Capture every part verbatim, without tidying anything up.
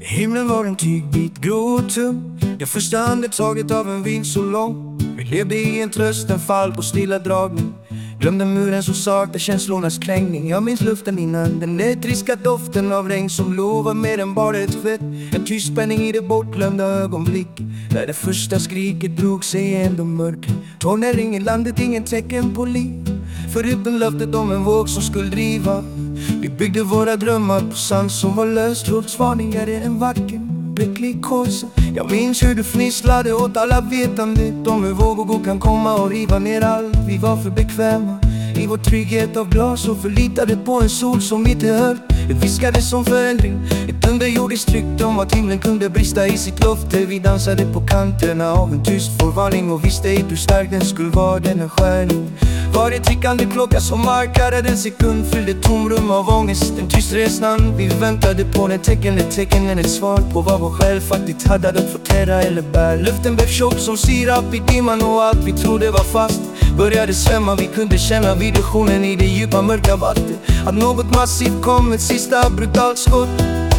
Himlen var en tygbit, grå och tung. Det första andetaget av en vind så lång. Vi levde i en tröst, en fall på stilla dragning. Glömde muren som sakta känslornas krängning. Jag minns luften innan, den elektriska doften av regn som lovar mer än bara ett fett. En tyst spänning i det bortglömda ögonblick, där det första skriket drog sig genom mörker. Tonering i landet, ingen tecken på liv, förutom löftet om en våg som skulle driva. Vi byggde våra drömmar på sand som var löst. Trots varningar är en vacker bräcklig korsa. Jag minns hur du fnisslade åt alla vetandet om hur vågor kan komma och riva ner allt. Vi var för bekväma i vår trygghet av glas och förlitade på en sol som inte höll. Det viskade som förändring, ett underjordiskt rykte om att himlen kunde brista i sitt löfte. Vi dansade på kanterna av en tyst förvarning och visste inte hur stark den skulle vara, denna stjärning. Varje tickande klocka som markerade den sekund fyllde tomrum av ångest. En tyst resnan, vi väntade på den tecken, ett tecken än ett svar på vad vår själ faktiskt hade att förtära eller bär. Luften blev tjock som sirap i dimman och allt vi trodde var fast började svämma. Vi kunde känna vibrationen i det djupa mörka vattnet, att något massivt kom, ett sista brutalt skott.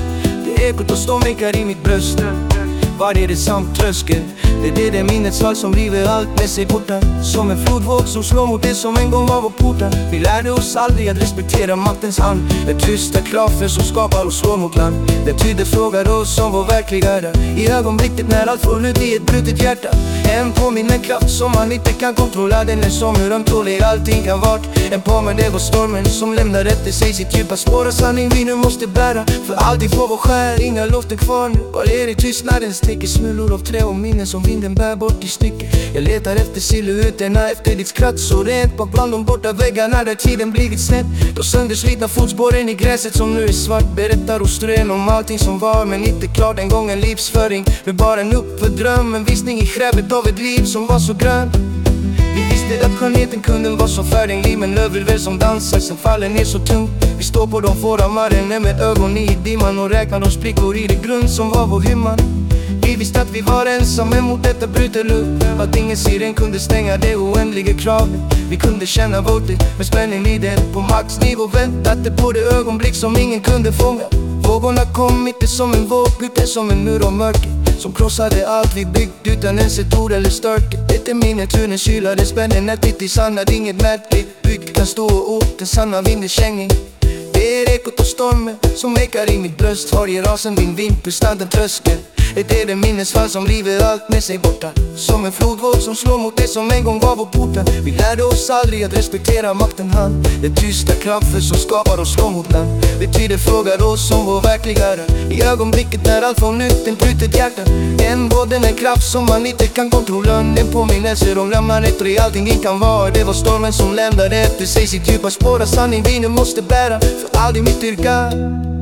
Det ekot och stormekar i mitt bröst. Var är det samt tröskel? Det är det, det minnets fall som river allt med sig borta. Som en flodvåg som slår mot det som en gång var vår porta. Vi lärde oss aldrig att respektera maktens hand. Den tysta krafen som skapar och slår mot land. Den tydde frågar oss om vår verkliga öde i ögonblicket när allt får ut i ett brutet hjärta. En påminnen kraft som man inte kan kontrollera. Den är som hur ömtålig allting kan vara. En påminn, det var stormen som lämnar efter sig sitt djupa spår av sanning vi nu måste bära. För alltid får vår själ inga luften kvar nu. Bara är i tystnadens täcker smulor av trä och minnen som vinden bär bort i stycken. Jag letar efter silhuetterna, efter ditt skratt så rent bak bland de borta väggarna där tiden blivit snett. Då sönderslitna fotspåren i gräset som nu är svart berättar och strön om allting som var men inte klart en gång. En livsföring med bara en uppfödd dröm, en visning i skräpet av ett liv som var så grönt. Vi visste att planeten kunde vara så färdig, liv men lövrulver som dansar sen faller ner så tungt. Vi står på de fåra marren med ögon i dimman och räknar de sprickor i det grund som var vår hymman. Vi visste att vi var ensamma mot detta brutet luft, att ingen siren kunde stänga det oändliga kravet. Vi kunde känna våtet med spänning i det på maxnivå, väntade på det ögonblick som ingen kunde fånga. Vågorna kom inte som en våg utan som en mur av mörker som krossade allt vi byggt utan ens ett ord eller störke. Det är miniaturens kyla, det spänner nättigt i sand att inget märkligt byggt kan stå åt den sanna vindens kängning. Det är ekot och stormen som ekar i mitt bröst. Varje rasen din vind på standard tröskel. Det är det minnesfall som river allt med sig borta. Som en flodvåg som slår mot det som en gång var vår porta. Vi lärde oss aldrig att respektera makten hand. Det tysta krafter som skapar och slår mot land. Betyder frågar oss om vår verkliga öde i ögonblicket när allt får nytt, en brutet hjärta. En vård, en kraft som man inte kan kontrollera. En påminnelse om lämnar efter i allting inte kan vara. Det var stormen som lämnade efter sig sitt djupa spår av sanning vi nu måste bära för aldrig mitt yrka.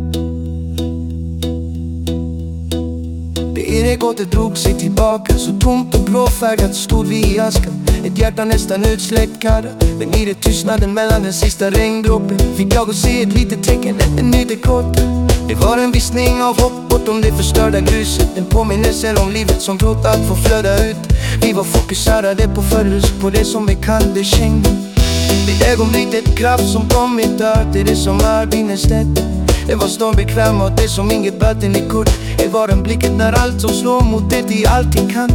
Ekot drog sig tillbaka, så tomt och blåfärgat stod vi i askan. Ett hjärta nästan utsläckt karda. Men i det tystnaden mellan den sista regndroppen fick jag att se ett litet tecken, en ny dekort. Det var en visning av hopp bortom det förstörda gruset. En påminnelse om livet som trott att få flöda ut. Vi var fokuserade på förlust, på det som vi kallade kängden. Det ögonblicket kraft som kommit där till det som är binnestet. Det var stormbekväm och det som inget vatten i kort. Det var en blicket när allt som slår mot det i allting kan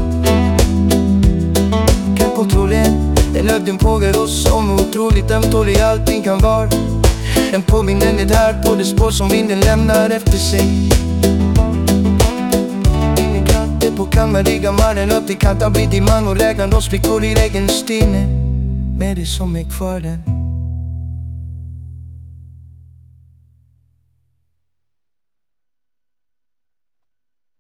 Kan kontrollera. Den öden pågår oss om otroligt ömtålig allting kan vara. En påminnelse där på det spår som vinden lämnar efter sig. Ingen kan det på kammariga mannen upp till kanten bit i man och räknar de sprickor i regeln stinne. Med det som är kvar den